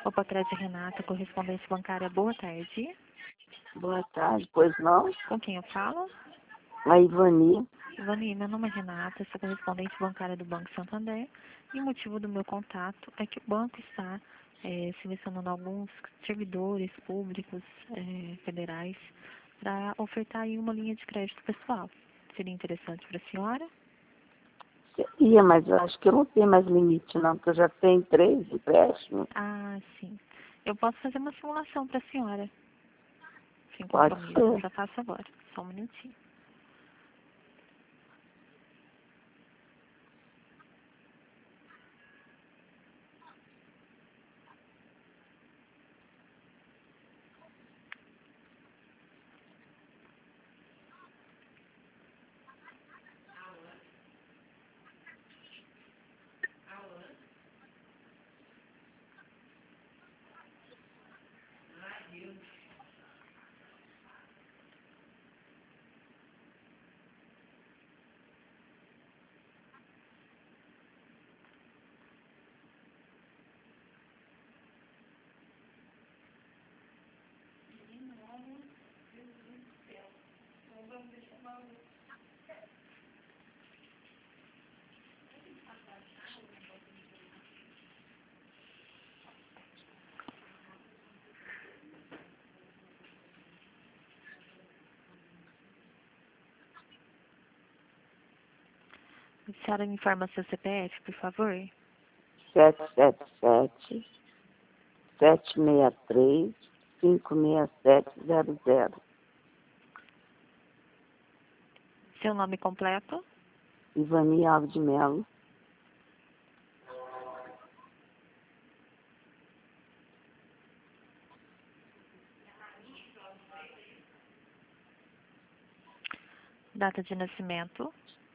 Opa, Crédito Renata, correspondente bancária, boa tarde. Boa tarde, pois não? Com quem eu falo? A Ivani. Ivani, meu nome é Renata, sou correspondente bancária do Banco Santander e o motivo do meu contato é que o banco está selecionando alguns servidores públicos federais para ofertar aí uma linha de crédito pessoal. Seria interessante para a senhora? Seria, mas eu acho que eu não tenho mais limite não, porque eu já tenho 3 empréstimos. Ah, sim. Eu posso fazer uma simulação para a senhora. Sem Pode compromisso, eu ser. já faço agora. Só um minutinho. A senhora me informa seu CPF, por favor? 777-763-56700. Seu nome completo? Ivani Alves de Melo. Data de nascimento?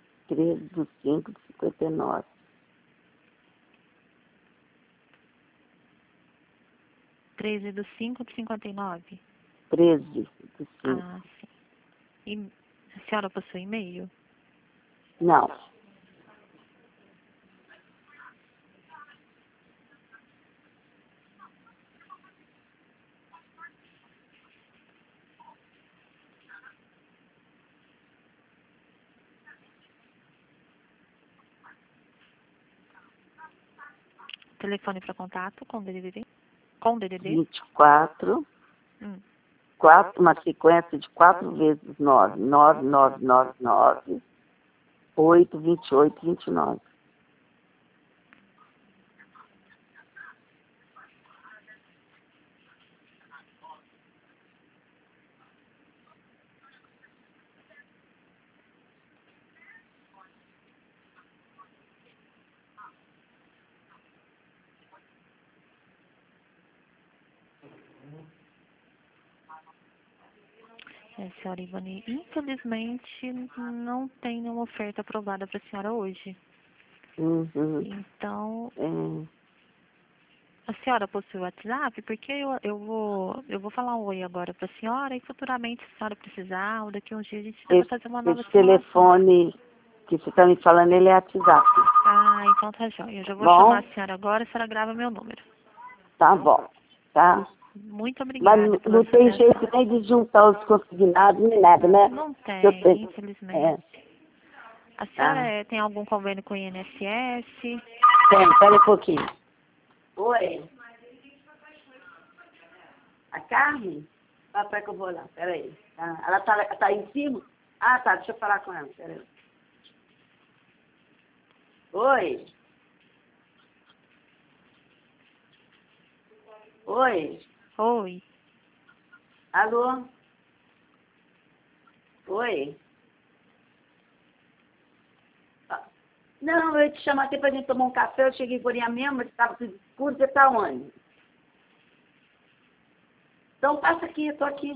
13/5/59. 13/5/59. 13/5. Ah, sim. E a senhora possui e-mail? Não. Telefone para contato com DDD? Com DDD? 24. Hum. Uma sequência de 4 vezes 9. 9999. 82829. Senhora Ivani, infelizmente não tem nenhuma oferta aprovada para a senhora hoje. Uhum. Então, É. a senhora possui o WhatsApp? Porque eu vou falar um oi agora para a senhora e futuramente, se a senhora precisar, ou daqui a uns dias a gente tenta fazer uma nova Esse simulação. telefone que você está me falando, ele é WhatsApp. Ah, então tá jóia. Eu já vou Bom? chamar a senhora agora, a senhora grava meu número. Tá bom, tá? Muito Mas obrigada pela não tem atenção. jeito nem de juntar os consignados, nem nada, né? Não Eu tem, tenho. infelizmente. A senhora Tá. tem algum convênio com o INSS? Tem, pera um pouquinho. Oi. A Carmen? Papai que eu vou lá, peraí. Tá. Ela tá aí em cima? Ah, tá, deixa eu falar com ela, peraí. Oi. Oi. Oi. Alô? Oi. Ah, não, eu ia te chamar até pra gente tomar um café, eu cheguei por aí mesmo, mas estava tudo escuro, você tá onde? Então passa aqui, eu tô aqui.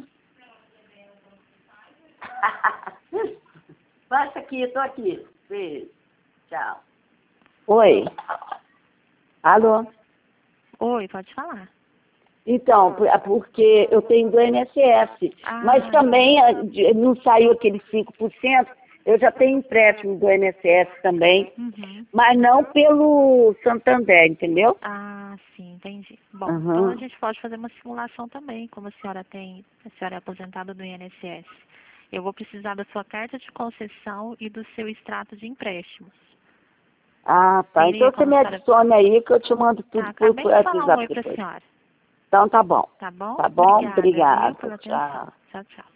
Passa aqui, eu tô aqui. Beijo. Tchau. Oi. Alô? Oi, pode falar. Então, porque eu tenho do INSS, mas também não saiu aquele 5%, eu já tenho empréstimo do INSS também, Uhum. mas não pelo Santander, entendeu? Ah, sim, entendi. Bom, então a gente pode fazer uma simulação também, como a senhora é aposentada do INSS. Eu vou precisar da sua carta de concessão e do seu extrato de empréstimos. Ah, tá. Então você me adicione aí que eu te mando tudo por WhatsApp. Acabei de falar um oi depois. para a senhora. Então tá bom. Tá bom? Tá bom? Obrigada, viu, Obrigada. pela Tchau. atenção. Tchau, tchau.